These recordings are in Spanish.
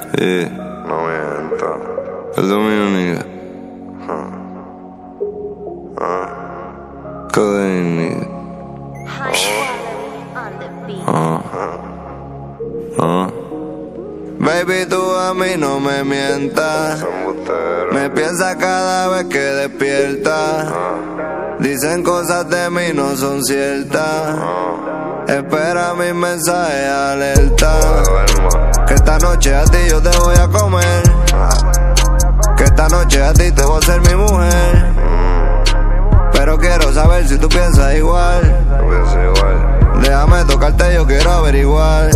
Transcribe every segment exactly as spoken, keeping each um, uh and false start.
Sí. No miento. El dominio, nigga. Ah. Ah. Codeine, nigga. Ah. Ah. Baby, tú a mí no me mientas. Me piensas cada vez que despiertas. Dicen cosas de mí no son ciertas. Espera mi mensaje alerta. Que esta noche a ti yo te voy a comer. Que esta noche a ti te voy a ser mi mujer. Pero quiero saber si tú piensas igual. Déjame tocarte, yo quiero averiguar.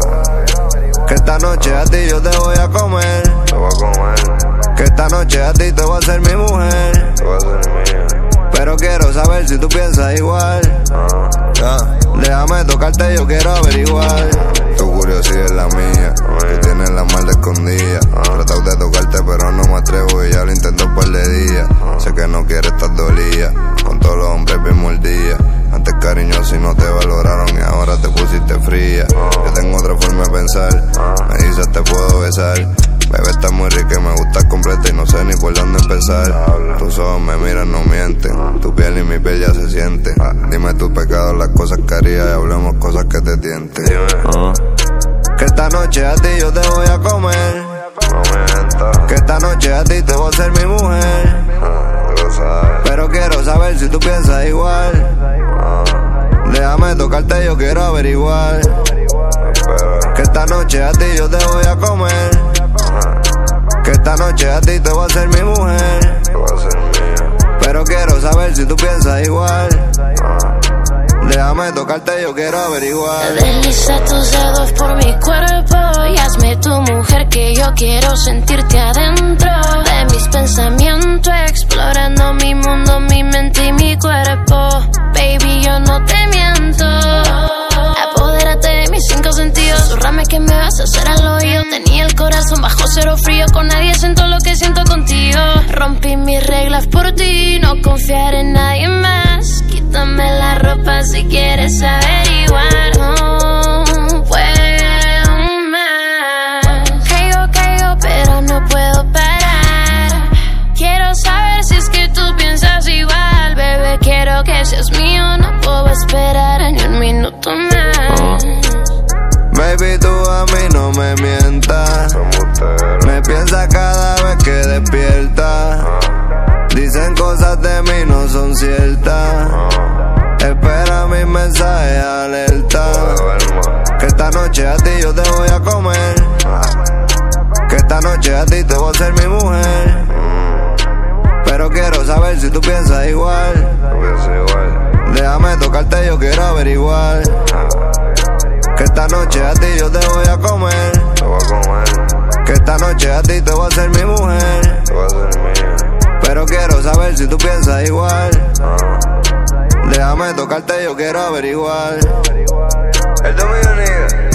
Que esta noche a ti yo te voy a comer. Que esta noche a ti te voy a ser mi mujer. Pero quiero saber si tú piensas igual. Yeah. Déjame tocarte, yo quiero averiguar. Tu curiosidad es la mía. Tú tienes la malda escondida. Trato de tocarte pero no me atrevo y ya lo intento un par de días. Sé que no quieres estar dolida. Con todos los hombres bien mordida. Antes cariñoso y no te valoraron y ahora te pusiste fría. Yo tengo otra forma de pensar. Me dices te puedo besar. Bebé, está muy rica y me gusta completa y no sé ni por dónde empezar. Tus ojos me miran, no mienten. Tu piel y mi piel ya se sienten. Dime tus pecados, las cosas que harías y hablemos cosas que te tienten. Ah. Que esta noche a ti yo te voy a comer. Que esta noche a ti te voy a ser mi mujer. Pero quiero saber si tú piensas igual. Déjame tocarte, yo quiero averiguar. Que esta noche a ti yo te voy a comer. Que esta noche a ti te voy a ser mi mujer. Pero quiero saber si tú piensas igual. Déjame tocarte, yo quiero averiguar. Desliza tus dedos por mi cuerpo y hazme tu mujer, que yo quiero sentirte adentro de mis pensamientos, explorando mi mundo, mi mente y mi cuerpo. Baby, yo no te miento. Apodérate de mis cinco sentidos. Zurrame que me vas a hacer al oído. Tenía el corazón bajo cero frío. Con nadie siento lo que siento contigo. Rompí mis reglas por ti. No confiar en nadie más. Quítame la ropa si quieres averiguar. No puedo más. Caigo, caigo, pero no puedo parar. Quiero saber si es que tú piensas igual. Bebé, quiero que seas mío. No puedo esperar ni un minuto más. Baby, tú a mí no me mientas. Me piensas cada vez que despiertas. Dicen cosas de mí no son ciertas. Espera mi mensaje alerta. Que esta noche a ti yo te voy a comer. Que esta noche a ti te voy a ser mi mujer. Pero quiero saber si tú piensas igual. Déjame tocarte, yo quiero averiguar. Que esta noche a ti yo te voy a comer. Que esta noche a ti te voy a ser mi mujer. Pero quiero saber si tú piensas igual. Déjame tocarte, yo quiero averiguar. El dominio, nigga.